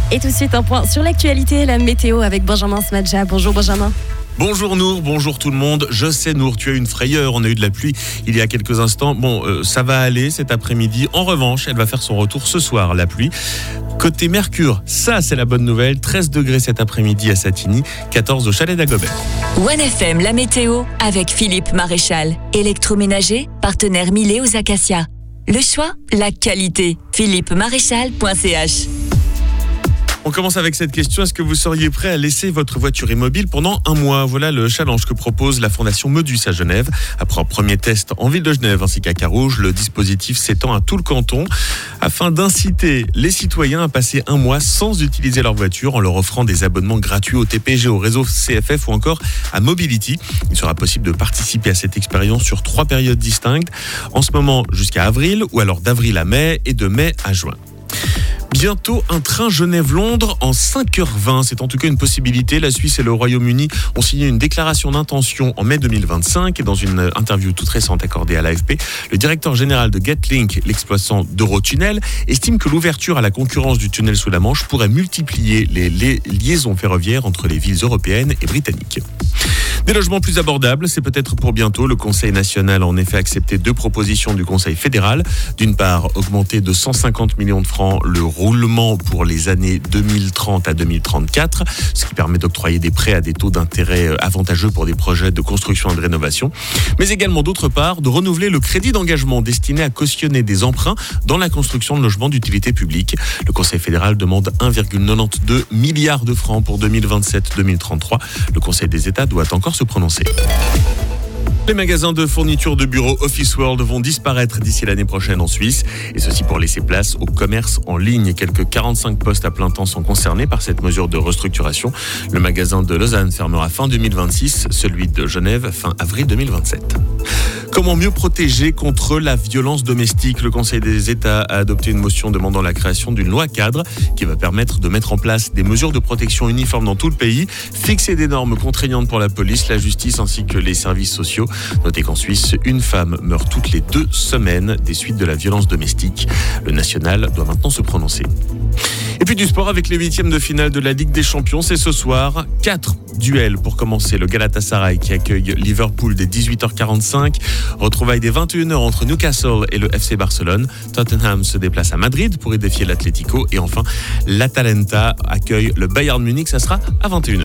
Et tout de suite, un point sur l'actualité, la météo avec Benjamin Smadja. Bonjour Benjamin. Bonjour Nour, bonjour tout le monde. Je sais Nour, tu as une frayeur, on a eu de la pluie il y a quelques instants. Ça va aller cet après-midi. En revanche, elle va faire son retour ce soir, la pluie. Côté Mercure, ça c'est la bonne nouvelle. 13 degrés cet après-midi à Satigny, 14 au Chalet d'Agobert. 1FM, la météo avec Philippe Maréchal. Électroménager, partenaire Milet aux Acacias. Le choix, la qualité. philippemaréchal.ch. On commence avec cette question. Est-ce que vous seriez prêt à laisser votre voiture immobile pendant un mois ? Voilà le challenge que propose la Fondation Modus à Genève. Après un premier test en ville de Genève ainsi qu'à Carouge, le dispositif s'étend à tout le canton afin d'inciter les citoyens à passer un mois sans utiliser leur voiture en leur offrant des abonnements gratuits au TPG, au réseau CFF ou encore à Mobility. Il sera possible de participer à cette expérience sur 3 périodes distinctes. En ce moment jusqu'à avril ou alors d'avril à mai et de mai à juin. Bientôt un train Genève-Londres en 5h20. C'est en tout cas une possibilité. La Suisse et le Royaume-Uni ont signé une déclaration d'intention en mai 2025. Et dans une interview toute récente accordée à l'AFP, le directeur général de Getlink, l'exploitant d'Eurotunnel, estime que l'ouverture à la concurrence du tunnel sous la Manche pourrait multiplier les liaisons ferroviaires entre les villes européennes et britanniques. Des logements plus abordables, c'est peut-être pour bientôt. Le Conseil national a en effet accepté 2 propositions du Conseil fédéral. D'une part, augmenter de 150 millions de francs le roulement pour les années 2030 à 2034, ce qui permet d'octroyer des prêts à des taux d'intérêt avantageux pour des projets de construction et de rénovation. Mais également, d'autre part, de renouveler le crédit d'engagement destiné à cautionner des emprunts dans la construction de logements d'utilité publique. Le Conseil fédéral demande 1,92 milliard de francs pour 2027-2033. Le Conseil des États doit encore se prononcer. Les magasins de fourniture de bureaux Office World vont disparaître d'ici l'année prochaine en Suisse. Et ceci pour laisser place au commerce en ligne. Quelques 45 postes à plein temps sont concernés par cette mesure de restructuration. Le magasin de Lausanne fermera fin 2026, celui de Genève fin avril 2027. Comment mieux protéger contre la violence domestique ? Le Conseil des États a adopté une motion demandant la création d'une loi cadre qui va permettre de mettre en place des mesures de protection uniformes dans tout le pays, fixer des normes contraignantes pour la police, la justice ainsi que les services sociaux. Notez qu'en Suisse, une femme meurt toutes les 2 semaines des suites de la violence domestique. Le national doit maintenant se prononcer. Et puis du sport avec les 8e de finale de la Ligue des Champions, c'est ce soir. 4 duels pour commencer. Le Galatasaray qui accueille Liverpool dès 18h45. Retrouvailles dès 21h entre Newcastle et le FC Barcelone. Tottenham se déplace à Madrid pour y défier l'Atlético. Et enfin, l'Atalanta accueille le Bayern Munich. Ça sera à 21h.